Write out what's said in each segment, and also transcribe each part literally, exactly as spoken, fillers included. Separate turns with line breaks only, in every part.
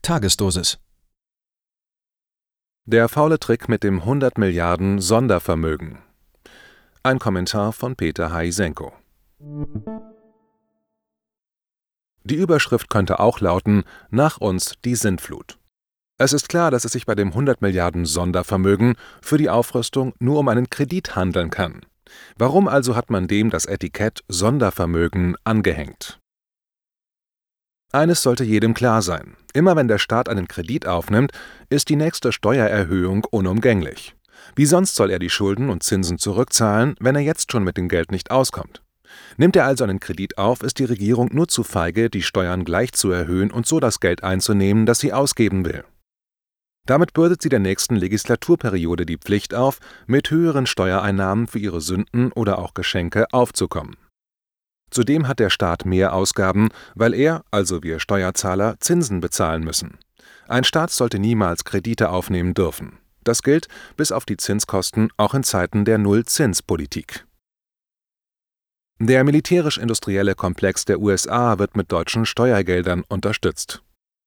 Tagesdosis.
Der faule Trick mit dem hundert Milliarden Sondervermögen. Ein Kommentar von Peter Haisenko. Die Überschrift könnte auch lauten: Nach uns die Sintflut. Es ist klar, dass es sich bei dem hundert Milliarden Sondervermögen für die Aufrüstung nur um einen Kredit handeln kann. Warum also hat man dem das Etikett Sondervermögen angehängt? Eines sollte jedem klar sein: Immer wenn der Staat einen Kredit aufnimmt, ist die nächste Steuererhöhung unumgänglich. Wie sonst soll er die Schulden und Zinsen zurückzahlen, wenn er jetzt schon mit dem Geld nicht auskommt? Nimmt er also einen Kredit auf, ist die Regierung nur zu feige, die Steuern gleich zu erhöhen und so das Geld einzunehmen, das sie ausgeben will. Damit bürdet sie der nächsten Legislaturperiode die Pflicht auf, mit höheren Steuereinnahmen für ihre Sünden oder auch Geschenke aufzukommen. Zudem hat der Staat mehr Ausgaben, weil er, also wir Steuerzahler, Zinsen bezahlen müssen. Ein Staat sollte niemals Kredite aufnehmen dürfen. Das gilt bis auf die Zinskosten auch in Zeiten der Nullzinspolitik. Der militärisch-industrielle Komplex der U S A wird mit deutschen Steuergeldern unterstützt.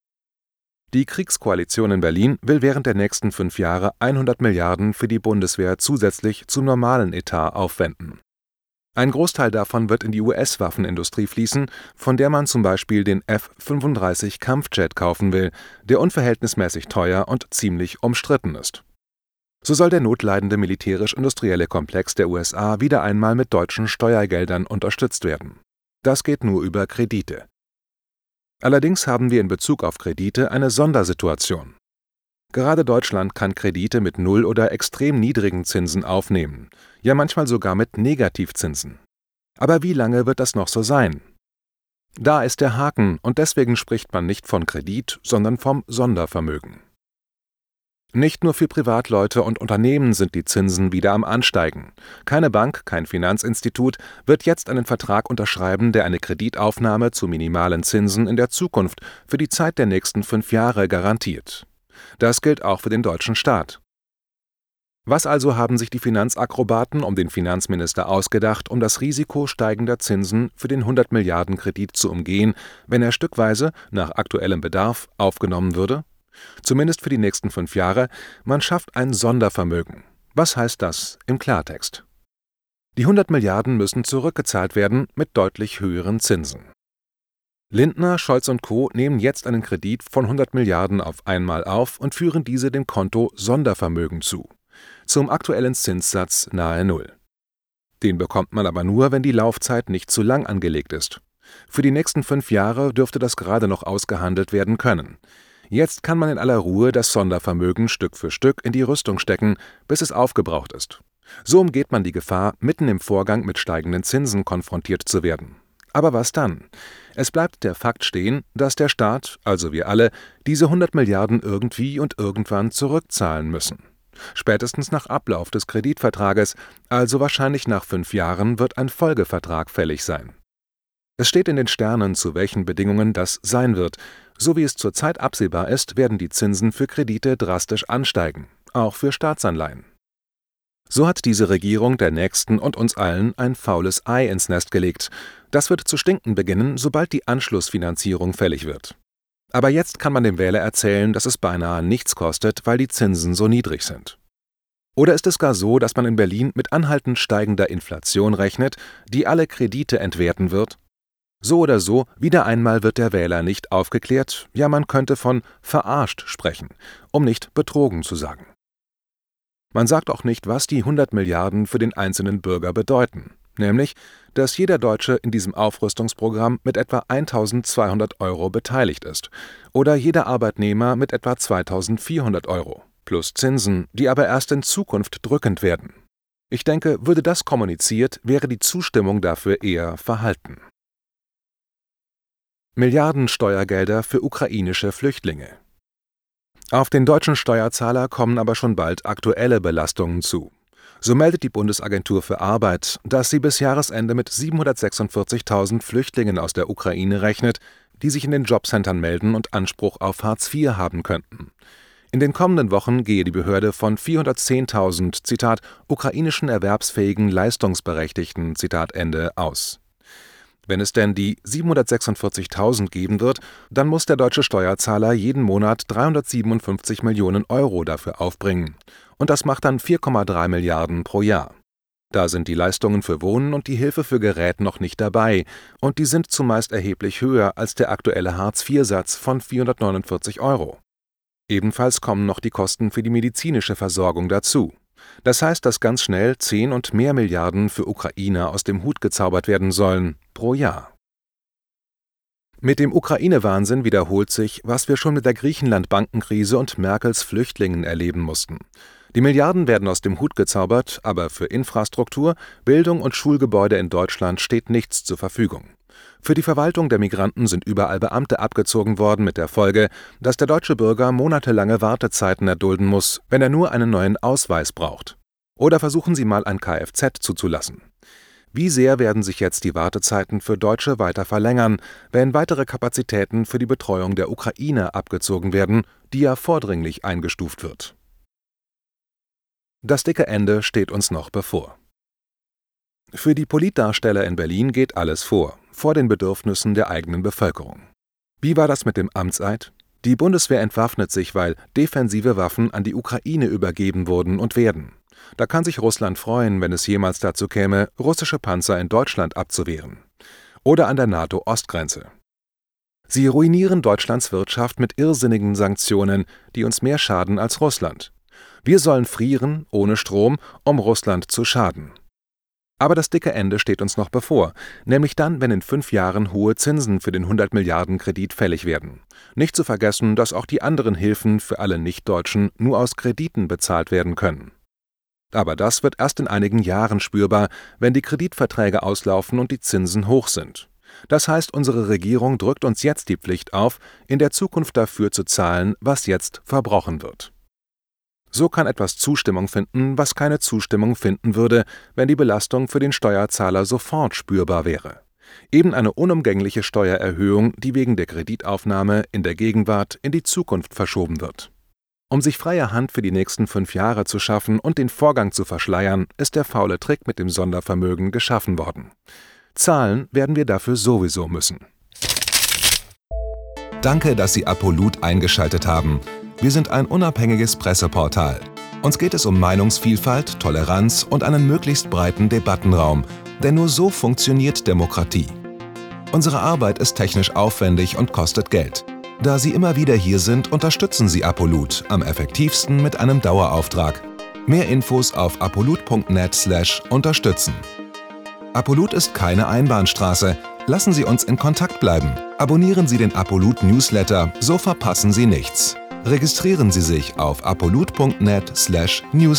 Die Kriegskoalition in Berlin will während der nächsten fünf Jahre hundert Milliarden für die Bundeswehr zusätzlich zum normalen Etat aufwenden. Ein Großteil davon wird in die U S-Waffenindustrie fließen, von der man zum Beispiel den F fünfunddreißig Kampfjet kaufen will, der unverhältnismäßig teuer und ziemlich umstritten ist. So soll der notleidende militärisch-industrielle Komplex der U S A wieder einmal mit deutschen Steuergeldern unterstützt werden. Das geht nur über Kredite. Allerdings haben wir in Bezug auf Kredite eine Sondersituation. Gerade Deutschland kann Kredite mit null oder extrem niedrigen Zinsen aufnehmen, ja manchmal sogar mit Negativzinsen. Aber wie lange wird das noch so sein? Da ist der Haken, und deswegen spricht man nicht von Kredit, sondern vom Sondervermögen. Nicht nur für Privatleute und Unternehmen sind die Zinsen wieder am Ansteigen. Keine Bank, kein Finanzinstitut wird jetzt einen Vertrag unterschreiben, der eine Kreditaufnahme zu minimalen Zinsen in der Zukunft für die Zeit der nächsten fünf Jahre garantiert. Das gilt auch für den deutschen Staat. Was also haben sich die Finanzakrobaten um den Finanzminister ausgedacht, um das Risiko steigender Zinsen für den hundert Milliarden Kredit zu umgehen, wenn er stückweise, nach aktuellem Bedarf, aufgenommen würde? Zumindest für die nächsten fünf Jahre: Man schafft ein Sondervermögen. Was heißt das im Klartext? Die hundert Milliarden müssen zurückgezahlt werden mit deutlich höheren Zinsen. Lindner, Scholz und Co. nehmen jetzt einen Kredit von hundert Milliarden auf einmal auf und führen diese dem Konto Sondervermögen zu. Zum aktuellen Zinssatz nahe Null. Den bekommt man aber nur, wenn die Laufzeit nicht zu lang angelegt ist. Für die nächsten fünf Jahre dürfte das gerade noch ausgehandelt werden können. Jetzt kann man in aller Ruhe das Sondervermögen Stück für Stück in die Rüstung stecken, bis es aufgebraucht ist. So umgeht man die Gefahr, mitten im Vorgang mit steigenden Zinsen konfrontiert zu werden. Aber was dann? Es bleibt der Fakt stehen, dass der Staat, also wir alle, diese hundert Milliarden irgendwie und irgendwann zurückzahlen müssen. Spätestens nach Ablauf des Kreditvertrages, also wahrscheinlich nach fünf Jahren, wird ein Folgevertrag fällig sein. Es steht in den Sternen, zu welchen Bedingungen das sein wird. So wie es zurzeit absehbar ist, werden die Zinsen für Kredite drastisch ansteigen, auch für Staatsanleihen. So hat diese Regierung der Nächsten und uns allen ein faules Ei ins Nest gelegt. Das wird zu stinken beginnen, sobald die Anschlussfinanzierung fällig wird. Aber jetzt kann man dem Wähler erzählen, dass es beinahe nichts kostet, weil die Zinsen so niedrig sind. Oder ist es gar so, dass man in Berlin mit anhaltend steigender Inflation rechnet, die alle Kredite entwerten wird? So oder so, wieder einmal wird der Wähler nicht aufgeklärt, ja man könnte von verarscht sprechen, um nicht betrogen zu sagen. Man sagt auch nicht, was die hundert Milliarden für den einzelnen Bürger bedeuten, nämlich, dass jeder Deutsche in diesem Aufrüstungsprogramm mit etwa eintausendzweihundert Euro beteiligt ist oder jeder Arbeitnehmer mit etwa zweitausendvierhundert Euro, plus Zinsen, die aber erst in Zukunft drückend werden. Ich denke, würde das kommuniziert, wäre die Zustimmung dafür eher verhalten. Milliarden Steuergelder für ukrainische Flüchtlinge. Auf den deutschen Steuerzahler kommen aber schon bald aktuelle Belastungen zu. So meldet die Bundesagentur für Arbeit, dass sie bis Jahresende mit siebenhundertsechsundvierzigtausend Flüchtlingen aus der Ukraine rechnet, die sich in den Jobcentern melden und Anspruch auf Hartz vier haben könnten. In den kommenden Wochen gehe die Behörde von vierhundertzehntausend, Zitat, ukrainischen erwerbsfähigen Leistungsberechtigten, Zitat Ende, aus. Wenn es denn die siebenhundertsechsundvierzigtausend geben wird, dann muss der deutsche Steuerzahler jeden Monat dreihundertsiebenundfünfzig Millionen Euro dafür aufbringen. Und das macht dann vier Komma drei Milliarden pro Jahr. Da sind die Leistungen für Wohnen und die Hilfe für Gerät noch nicht dabei, und die sind zumeist erheblich höher als der aktuelle Hartz vier Satz von vierhundertneunundvierzig Euro. Ebenfalls kommen noch die Kosten für die medizinische Versorgung dazu. Das heißt, dass ganz schnell zehn und mehr Milliarden für Ukrainer aus dem Hut gezaubert werden sollen, pro Jahr. Mit dem Ukraine-Wahnsinn wiederholt sich, was wir schon mit der Griechenland-Bankenkrise und Merkels Flüchtlingen erleben mussten. Die Milliarden werden aus dem Hut gezaubert, aber für Infrastruktur, Bildung und Schulgebäude in Deutschland steht nichts zur Verfügung. Für die Verwaltung der Migranten sind überall Beamte abgezogen worden, mit der Folge, dass der deutsche Bürger monatelange Wartezeiten erdulden muss, wenn er nur einen neuen Ausweis braucht. Oder versuchen Sie mal ein Kfz zuzulassen. Wie sehr werden sich jetzt die Wartezeiten für Deutsche weiter verlängern, wenn weitere Kapazitäten für die Betreuung der Ukraine abgezogen werden, die ja vordringlich eingestuft wird? Das dicke Ende steht uns noch bevor. Für die Politdarsteller in Berlin geht alles vor, vor den Bedürfnissen der eigenen Bevölkerung. Wie war das mit dem Amtseid? Die Bundeswehr entwaffnet sich, weil defensive Waffen an die Ukraine übergeben wurden und werden. Da kann sich Russland freuen, wenn es jemals dazu käme, russische Panzer in Deutschland abzuwehren. Oder an der NATO-Ostgrenze. Sie ruinieren Deutschlands Wirtschaft mit irrsinnigen Sanktionen, die uns mehr schaden als Russland. Wir sollen frieren, ohne Strom, um Russland zu schaden. Aber das dicke Ende steht uns noch bevor, nämlich dann, wenn in fünf Jahren hohe Zinsen für den hundert Milliarden Kredit fällig werden. Nicht zu vergessen, dass auch die anderen Hilfen für alle Nichtdeutschen nur aus Krediten bezahlt werden können. Aber das wird erst in einigen Jahren spürbar, wenn die Kreditverträge auslaufen und die Zinsen hoch sind. Das heißt, unsere Regierung drückt uns jetzt die Pflicht auf, in der Zukunft dafür zu zahlen, was jetzt verbrochen wird. So kann etwas Zustimmung finden, was keine Zustimmung finden würde, wenn die Belastung für den Steuerzahler sofort spürbar wäre. Eben eine unumgängliche Steuererhöhung, die wegen der Kreditaufnahme in der Gegenwart in die Zukunft verschoben wird. Um sich freie Hand für die nächsten fünf Jahre zu schaffen und den Vorgang zu verschleiern, ist der faule Trick mit dem Sondervermögen geschaffen worden. Zahlen werden wir dafür sowieso müssen.
Danke, dass Sie Apolut eingeschaltet haben. Wir sind ein unabhängiges Presseportal. Uns geht es um Meinungsvielfalt, Toleranz und einen möglichst breiten Debattenraum, denn nur so funktioniert Demokratie. Unsere Arbeit ist technisch aufwendig und kostet Geld. Da Sie immer wieder hier sind, unterstützen Sie Apolut am effektivsten mit einem Dauerauftrag. Mehr Infos auf apolut punkt net slash unterstützen. Apolut ist keine Einbahnstraße. Lassen Sie uns in Kontakt bleiben. Abonnieren Sie den Apolut Newsletter, so verpassen Sie nichts. Registrieren Sie sich auf apolut punkt net slash newsletter.